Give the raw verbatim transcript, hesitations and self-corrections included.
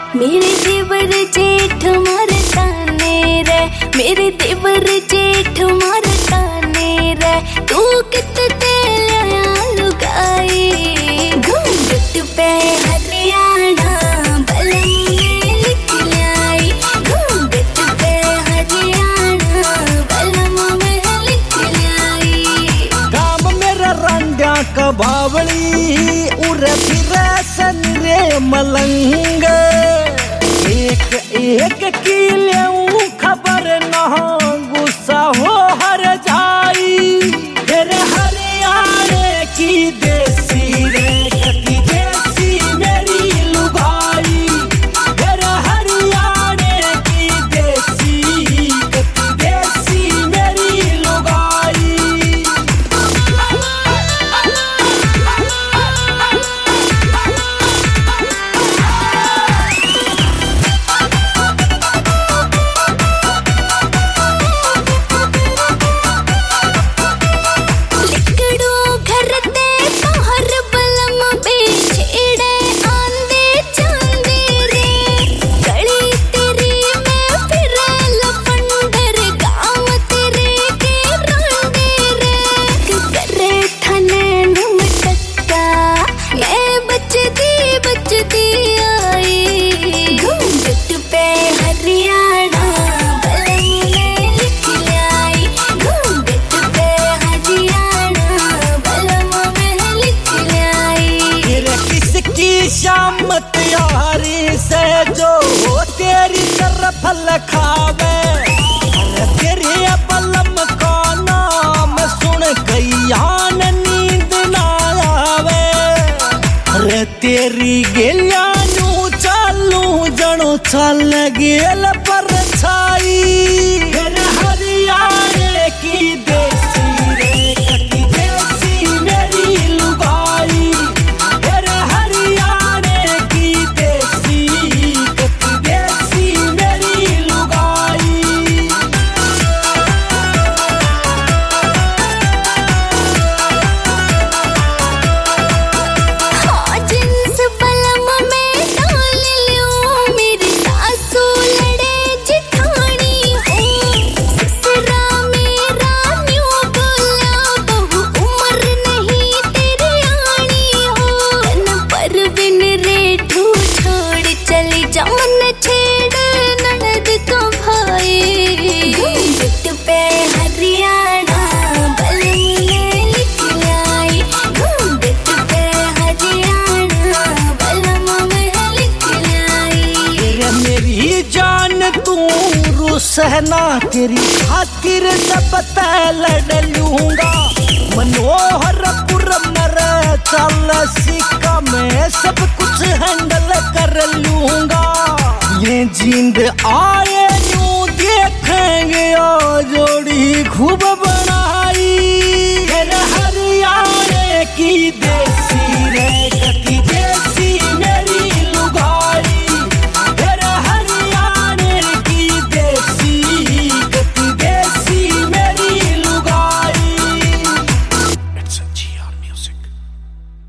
मेरे देवर जेठ मरताने रे, मेरे देवर जेठ मरताने रे, तू कितने लिया लुगाई। घूंघट पे हरियाणा बलम में लिख लाई, घूंघट पे हरियाणा बलम में लिख लाई। काम मेरा रंगा का बावली उरे फिरे सनरे मलंग, एक एक की लेऊं खबर ना गुस्सा हो हर जाई। तेरे हरियाणे की देसी रे कती देसी मेरी लुगाई, तेरे हरियाणे की देसी कती देसी मेरी लुगाई। शाम त्यारी से जो तेरी तरफ लखावे, तेरे बलम का नाम सुन कैयान नींद ना आवे। अरे तेरी गेलिया नू चालू जनो चल गेल पर छाई। हरियाणे की देसी रे कटी देसी मेरी लुगाई, सहना तेरी खातिर सब लड़ लूंगा। मनोहरपुर मर चल सिक्का में सब कुछ हैंडल कर लूंगा। ये जींद आए